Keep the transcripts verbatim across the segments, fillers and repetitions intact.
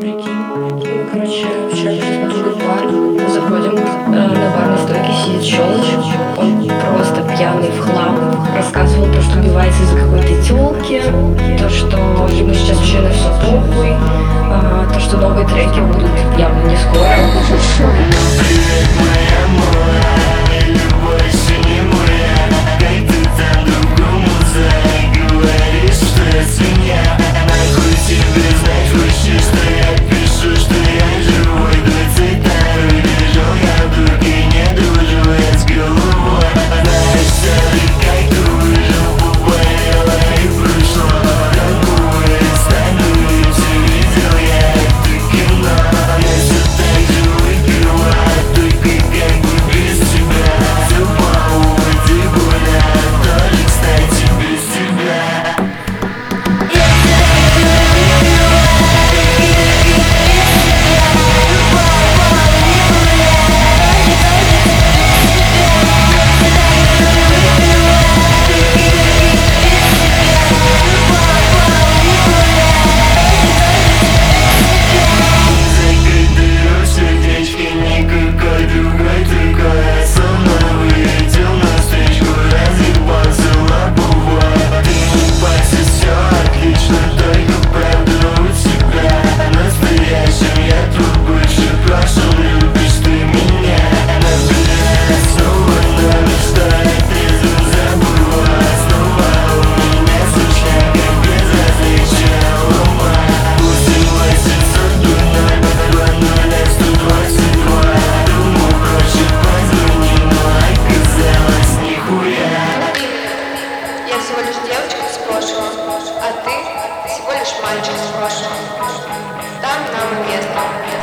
прикинь. Мы, короче, вчера пришли с подругой в бар, заходим, э, на барной стойке сидит щелочь, он просто пьяный в хлам, рассказывал то, что убивается из-за какой-то тёлки, то, что ему сейчас вообще на все похуй, э, то, что новые треки будут явно не скоро. А ты всего лишь мальчик с прошлого. Там нам и место.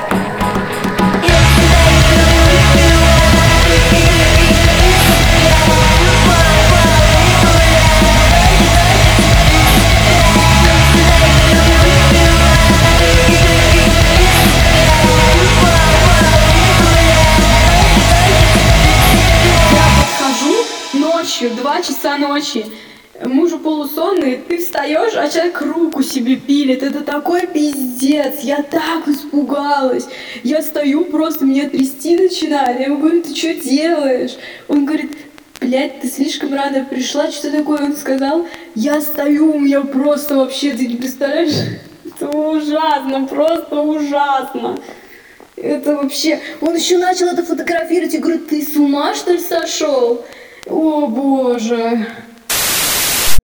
Ночью, два часа ночи, мужу полусонный, ты встаешь, а человек руку себе пилит. Это такой пиздец. Я так испугалась. Я стою, просто меня трясти начинает. Я ему говорю, ты что делаешь? Он говорит, блядь, ты слишком рано пришла, что такое? Он сказал, я стою, у меня просто вообще, ты не представляешь? Это ужасно, просто ужасно. Это вообще... Он еще начал это фотографировать. Я говорю, ты с ума, что ли, сошел? О, боже.